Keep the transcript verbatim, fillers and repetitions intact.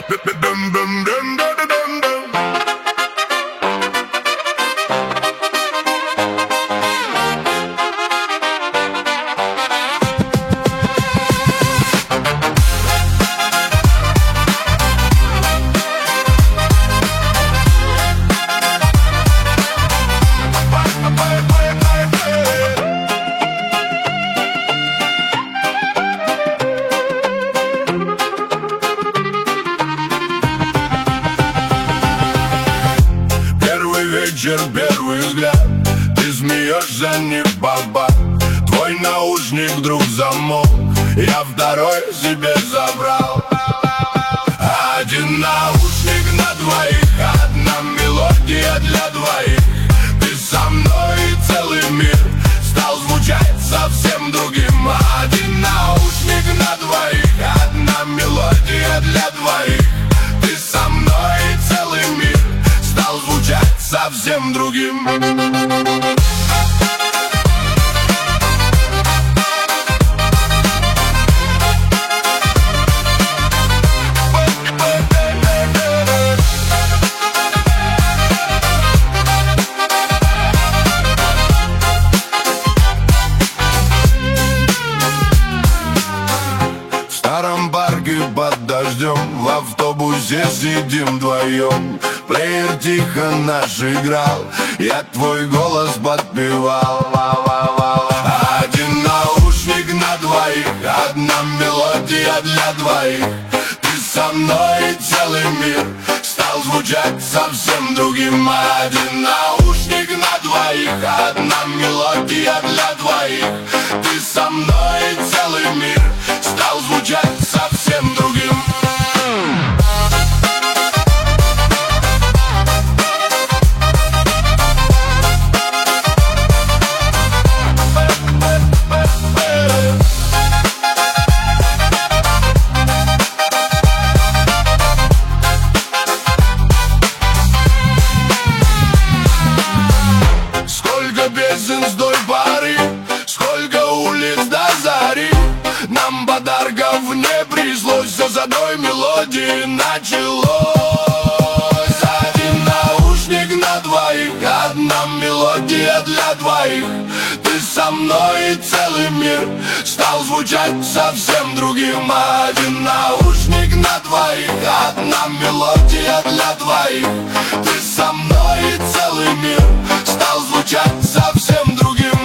Вечер, первый взгляд, ты смеешься не баба. Твой наушник вдруг замолк, я второй себе забрал. Один наушник на двоих, одна мелодия для двоих. Ты со мной и целый мир стал звучать совсем другим. Один наушник на двоих, одна мелодия для двоих. Ты со мной и целый мир стал звучать совсем другим. В старом парке под дождем, в автобусе сидим вдвоем. Плеер тихо наш играл, я твой голос подпевал. Один наушник на двоих, одна мелодия для двоих. Ты со мной и целый мир стал звучать совсем другим. Один наушник на двоих, одна мелодия для двоих. Ты со мной и целый мир стал звучать совсем другим. С той поры, сколько улиц до зари, нам подарков не пришлось, все с одной мелодии началось. Один наушник на двоих, одна мелодия для двоих. Ты со мной и целый мир стал звучать совсем другим. Один наушник на двоих, одна мелодия для двоих. Ты со мной и целый мир стал звучать совсем другим.